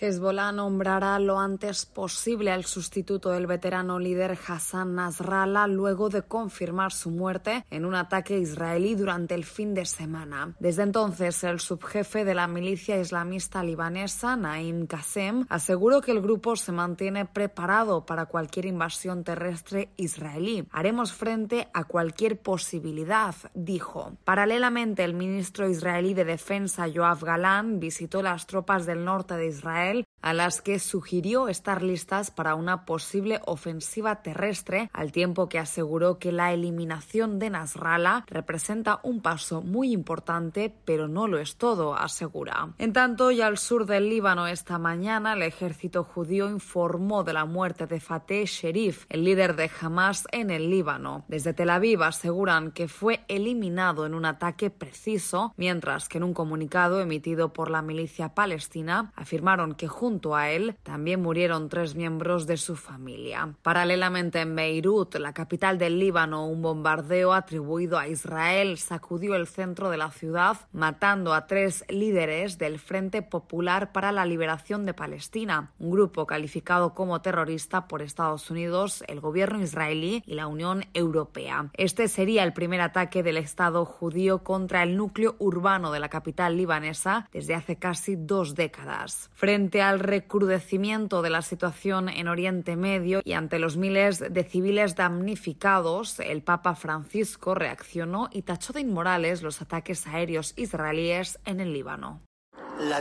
Hezbollah nombrará lo antes posible al sustituto del veterano líder Hassan Nasrallah luego de confirmar su muerte en un ataque israelí durante el fin de semana. Desde entonces, el subjefe de la milicia islamista libanesa, Naim Qassem, aseguró que el grupo se mantiene preparado para cualquier invasión terrestre israelí. Haremos frente a cualquier posibilidad, dijo. Paralelamente, el ministro israelí de Defensa, Yoav Gallant, visitó las tropas del norte de Israel, a las que sugirió estar listas para una posible ofensiva terrestre, al tiempo que aseguró que la eliminación de Nasrallah representa un paso muy importante, pero no lo es todo, asegura. En tanto, ya al sur del Líbano esta mañana, el ejército judío informó de la muerte de Fateh Sherif, el líder de Hamas en el Líbano. Desde Tel Aviv aseguran que fue eliminado en un ataque preciso, mientras que en un comunicado emitido por la milicia palestina afirmaron que junto a él también murieron 3 miembros de su familia. Paralelamente en Beirut, la capital del Líbano, un bombardeo atribuido a Israel sacudió el centro de la ciudad, matando a 3 líderes del Frente Popular para la Liberación de Palestina, un grupo calificado como terrorista por Estados Unidos, el gobierno israelí y la Unión Europea. Este sería el primer ataque del Estado judío contra el núcleo urbano de la capital libanesa desde hace casi 2 décadas. Frente al recrudecimiento de la situación en Oriente Medio y ante los miles de civiles damnificados, el Papa Francisco reaccionó y tachó de inmorales los ataques aéreos israelíes en el Líbano. La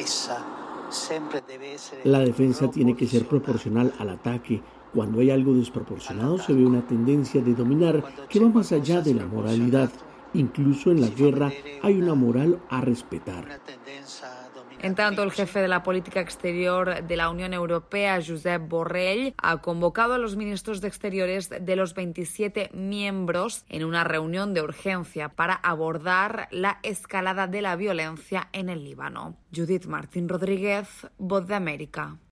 defensa tiene que ser proporcional al ataque. Cuando hay algo desproporcionado se ve una tendencia de dominar que va más allá de la moralidad. Incluso en la guerra hay una moral a respetar. En tanto, el jefe de la política exterior de la Unión Europea, Josep Borrell, ha convocado a los ministros de Exteriores de los 27 miembros en una reunión de urgencia para abordar la escalada de la violencia en el Líbano. Judith Martín Rodríguez, Voz de América.